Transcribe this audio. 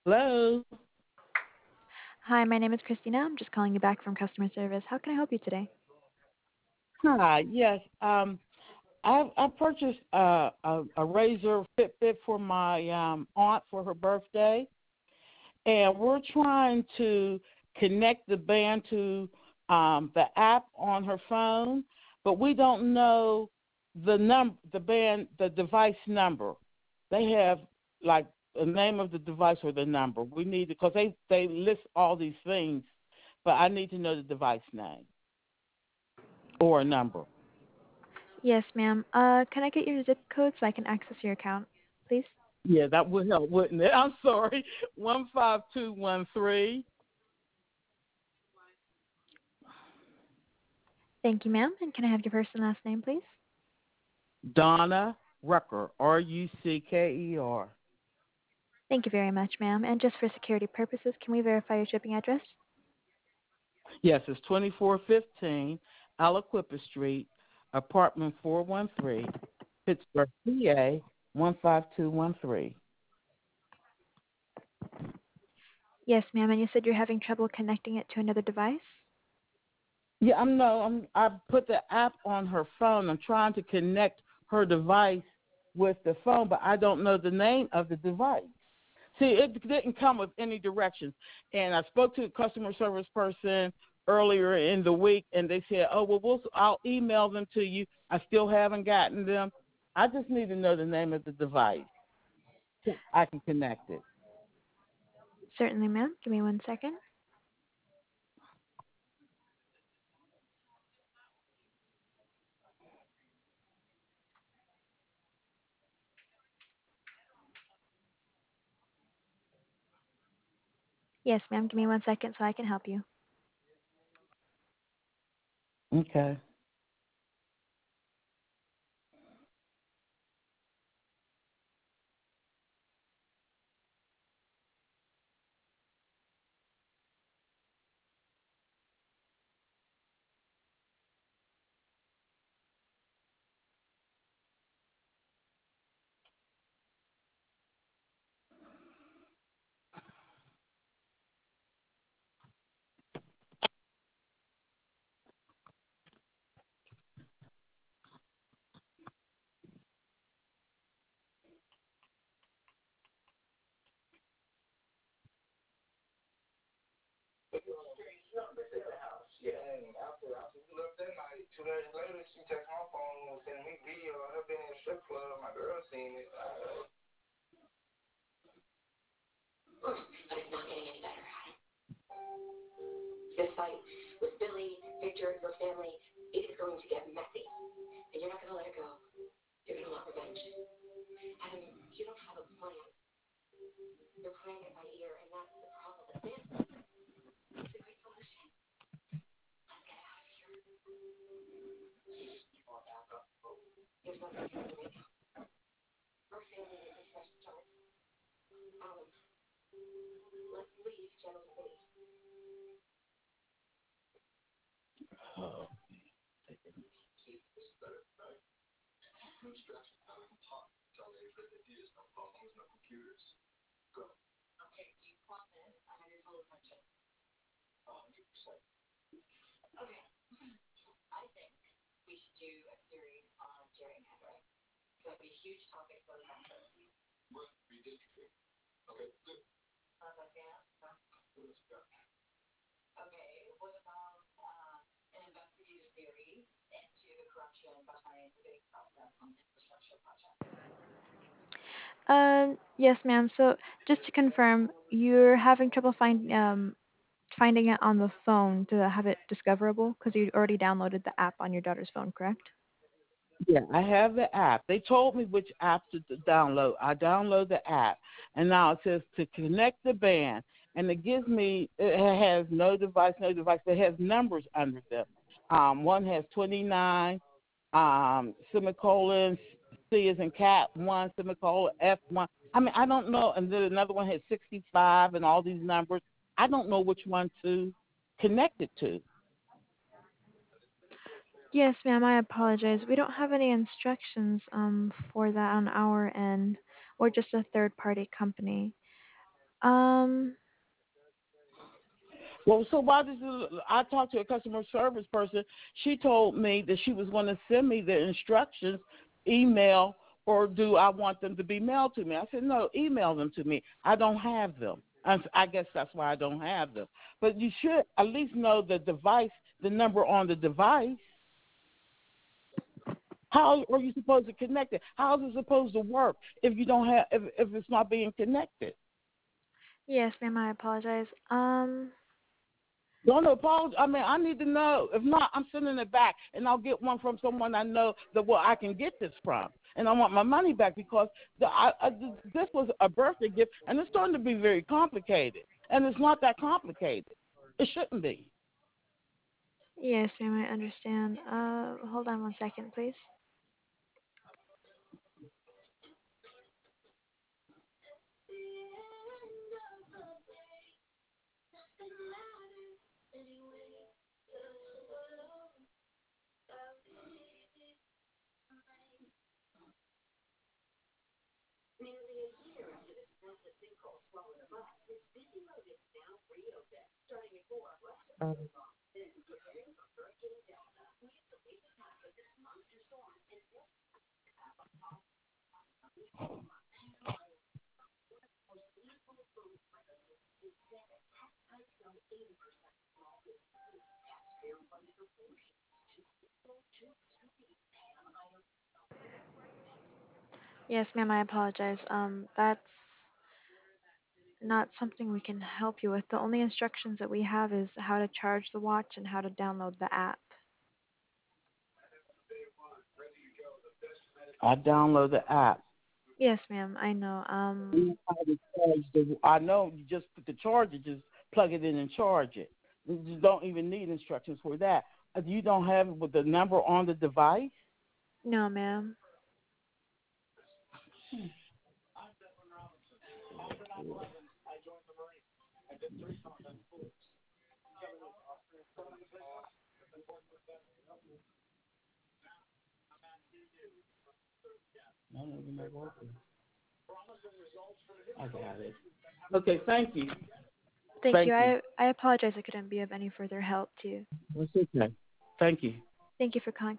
Hello. Hi, my name is Christina. I'm just calling you back from customer service. How can I help you today? Hi. Yes. I purchased a Razor Fitbit for my aunt for her birthday, and we're trying to connect the band to the app on her phone, but we don't know the device number. They have like the name of the device or the number. We need because they list all these things, but I need to know the device name or a number. Yes, ma'am. Can I get your zip code so I can access your account, please? Yeah, that would help, wouldn't it? I'm sorry. 15213. Thank you, ma'am. And can I have your first and last name, please? Donna Rucker, Rucker. Thank you very much, ma'am. And just for security purposes, can we verify your shipping address? Yes, it's 2415 Aliquippa Street, apartment 413, Pittsburgh, PA 15213. Yes, ma'am. And you said you're having trouble connecting it to another device? Yeah, I'm no, I put the app on her phone. I'm trying to connect her device with the phone, but I don't know the name of the device. See, it didn't come with any directions. And I spoke to a customer service person earlier in the week, and they said, "Oh, well, I'll email them to you." I still haven't gotten them. I just need to know the name of the device so I can connect it. Certainly, ma'am. Give me one second. Yes, ma'am. Give me one second so I can help you. Okay. Oh, Yes, ma'am. So just to confirm, you're having trouble finding it on the phone to have it discoverable because you already downloaded the app on your daughter's phone, correct? yeah, I have the app. They told me which app to download. I download the app, and now it says to connect the band, and it gives me. It has no device, no device. But it has numbers under them. One has 29, semicolon C is in cat one, semicolon F1. I mean, I don't know. And then another one has 65 and all these numbers. I don't know which one to connect it to. Yes, ma'am. I apologize. We don't have any instructions for that on our end. We're just a third party company. Um, Well, so why did I talked to a customer service person? She told me that she was going to send me the instructions, email, or do I want them to be mailed to me? I said, no, email them to me. I don't have them. I guess that's why I don't have them. But you should at least know the device, the number on the device. How are you supposed to connect it? How is it supposed to work if you don't have if it's not being connected? yes, ma'am, I apologize. Don't apologize. I mean, I need to know. If not, I'm sending it back, and I'll get one from someone I know that I can get this from, and I want my money back because this was a birthday gift, and it's starting to be very complicated, and it's not that complicated. It shouldn't be. Yes, ma'am, I understand. Hold on 1 second, please. Yes, ma'am, I apologize. That's not something we can help you with. The only instructions that we have is how to charge the watch and how to download the app. I download the app. Yes, ma'am, I know. I know you just put the charger, just plug it in and charge it. You don't even need instructions for that. You don't have it with the number on the device. No, ma'am. I got it. Okay, thank you. Thank you. Thank you. I apologize I couldn't be of any further help to you. That's okay. Thank you. Thank you for calling